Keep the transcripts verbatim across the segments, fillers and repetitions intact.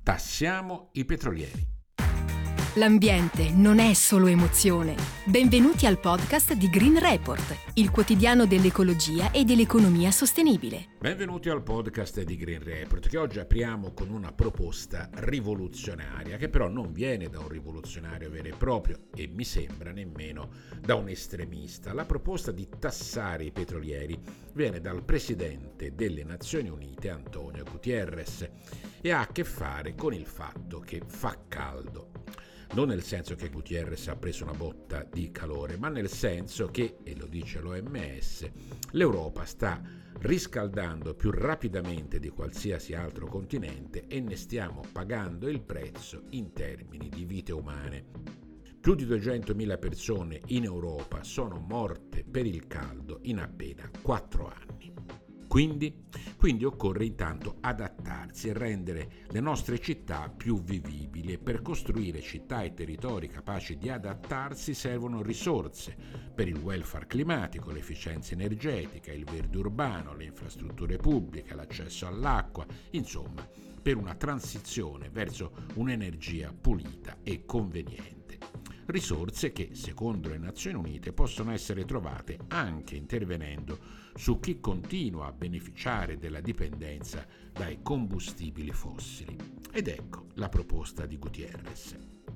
Tassiamo i petrolieri. L'ambiente non è solo emozione. Benvenuti al podcast di Green Report, il quotidiano dell'ecologia e dell'economia sostenibile. Benvenuti al podcast di Green Report, che oggi apriamo con una proposta rivoluzionaria, che però non viene da un rivoluzionario vero e proprio e mi sembra nemmeno da un estremista. La proposta di tassare i petrolieri viene dal presidente delle Nazioni Unite, Antonio Guterres, e ha a che fare con il fatto che fa caldo. Non nel senso che Guterres ha preso una botta di calore, ma nel senso che, e lo dice l'O M S, l'Europa sta riscaldando più rapidamente di qualsiasi altro continente e ne stiamo pagando il prezzo in termini di vite umane. Più di duecentomila persone in Europa sono morte per il caldo in appena quattro anni. Quindi, quindi occorre intanto adattarsi e rendere le nostre città più vivibili, e per costruire città e territori capaci di adattarsi servono risorse per il welfare climatico, l'efficienza energetica, il verde urbano, le infrastrutture pubbliche, l'accesso all'acqua, insomma, per una transizione verso un'energia pulita e conveniente. Risorse che, secondo le Nazioni Unite, possono essere trovate anche intervenendo su chi continua a beneficiare della dipendenza dai combustibili fossili. Ed ecco la proposta di Guterres.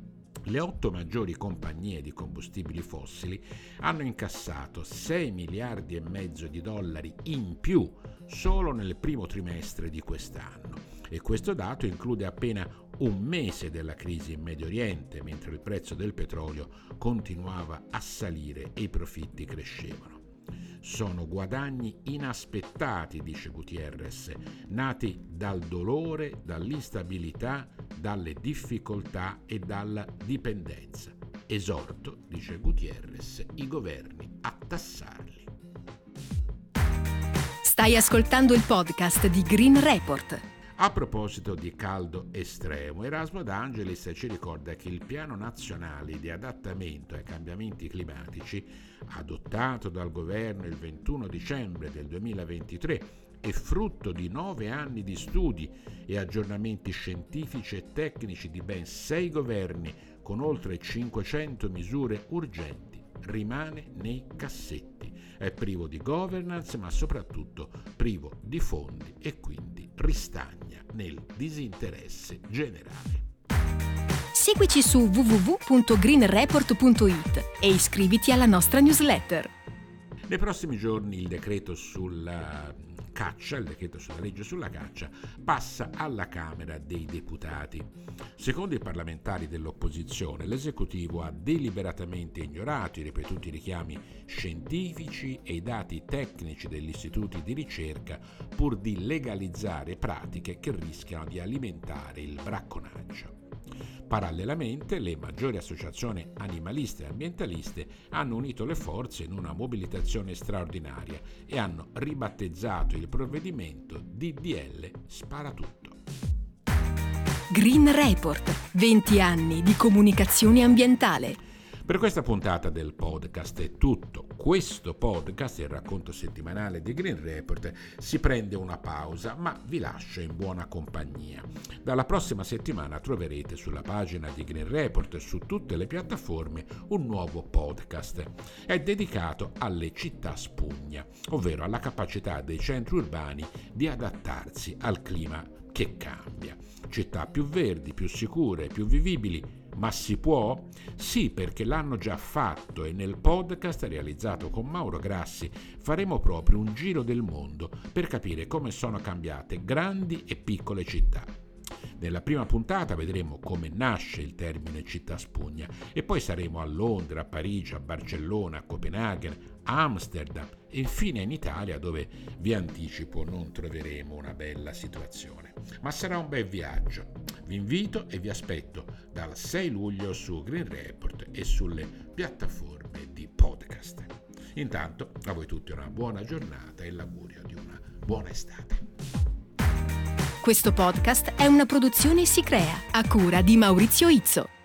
Le otto maggiori compagnie di combustibili fossili hanno incassato sei miliardi e mezzo di dollari in più solo nel primo trimestre di quest'anno, e questo dato include appena un mese della crisi in Medio Oriente, mentre il prezzo del petrolio continuava a salire e i profitti crescevano. Sono guadagni inaspettati, dice Guterres, nati dal dolore, dall'instabilità, dalle difficoltà e dalla dipendenza. Esorto, dice Guterres, i governi a tassarli. Stai ascoltando il podcast di Green Report. A proposito di caldo estremo, Erasmo D'Angelis ci ricorda che il Piano Nazionale di Adattamento ai Cambiamenti Climatici, adottato dal governo il ventuno dicembre del duemilaventitré, è frutto di nove anni di studi e aggiornamenti scientifici e tecnici di ben sei governi, con oltre cinquecento misure urgenti, rimane nei cassetti. È privo di governance, ma soprattutto privo di fondi e quindi ristagna nel disinteresse generale. Seguici su w w w punto green report punto i t e iscriviti alla nostra newsletter. Nei prossimi giorni il decreto sulla caccia, il decreto sulla legge sulla caccia, passa alla Camera dei Deputati. Secondo i parlamentari dell'opposizione, l'esecutivo ha deliberatamente ignorato i ripetuti richiami scientifici e i dati tecnici degli istituti di ricerca pur di legalizzare pratiche che rischiano di alimentare il bracconaggio. Parallelamente, le maggiori associazioni animaliste e ambientaliste hanno unito le forze in una mobilitazione straordinaria e hanno ribattezzato il provvedimento D D L Sparatutto. Green Report, venti anni di comunicazione ambientale. Per questa puntata del podcast è tutto. Questo podcast, il racconto settimanale di Green Report, si prende una pausa, ma vi lascio in buona compagnia. Dalla prossima settimana troverete sulla pagina di Green Report e su tutte le piattaforme un nuovo podcast. È dedicato alle città spugna, ovvero alla capacità dei centri urbani di adattarsi al clima che cambia. Città più verdi, più sicure, più vivibili. Ma si può? Sì, perché l'hanno già fatto, e nel podcast realizzato con Mauro Grassi faremo proprio un giro del mondo per capire come sono cambiate grandi e piccole città. Nella prima puntata vedremo come nasce il termine città spugna e poi saremo a Londra, a Parigi, a Barcellona, a Copenaghen, a Amsterdam e infine in Italia, dove vi anticipo non troveremo una bella situazione. Ma sarà un bel viaggio. Vi invito e vi aspetto dal sei luglio su Green Report e sulle piattaforme di podcast. Intanto a voi tutti una buona giornata e l'augurio di una buona estate. Questo podcast è una produzione Si Crea, a cura di Maurizio Izzo.